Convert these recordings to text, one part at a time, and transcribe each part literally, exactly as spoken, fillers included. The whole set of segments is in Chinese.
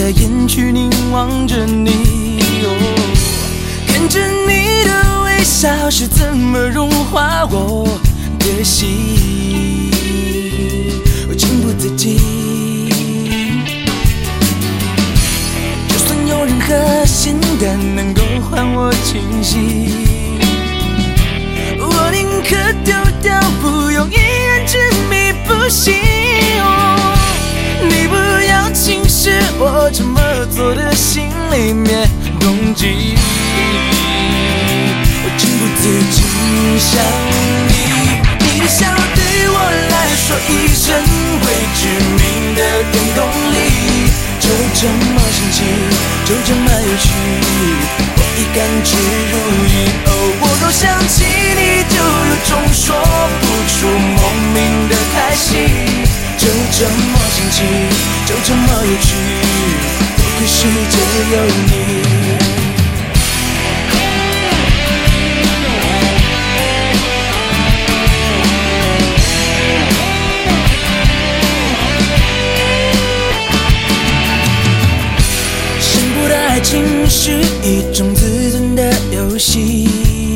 的眼去凝望着你，哦，看着你的微笑是怎么融化我的心，我情不自禁。就算有任何仙丹能够换我清醒，我宁可丢掉，不用一人执迷不醒。哦，你不要轻视我这么做的心里面动机，我情不自禁想你，你的笑对我来说已成为致命的原动力，就这么神奇，就这么有趣，我已甘之如饴。哦，我若想起你，就有种说不出莫名的开心，就这么神奇，就这么有趣，多亏世界有你。深步的爱情是一种自尊的游戏，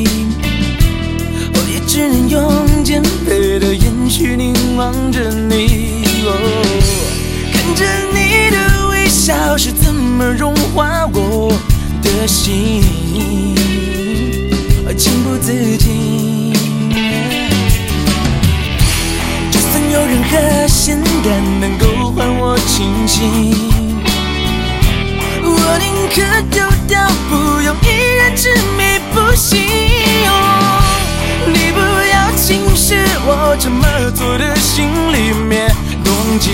我也只能用减肥的眼去凝望着你，哦，看着你的微笑是怎么融化我的心，我情不自禁。就算有任何仙丹能够换我清醒，我宁可丢掉，不用一人执迷不醒。哦，你不要轻视我这么做的心里面动机，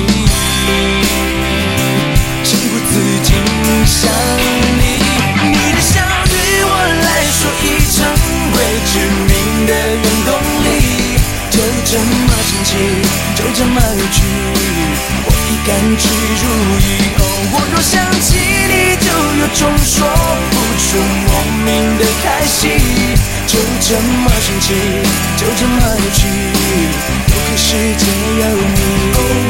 情不自禁想你，你的笑对我来说已成为致命的原动力，就这么神奇，就这么有趣，我已甘之如饴。哦，我若想起你，就有种说不出莫名的开心，就这么神奇，就这么有趣，多亏世界有你。哦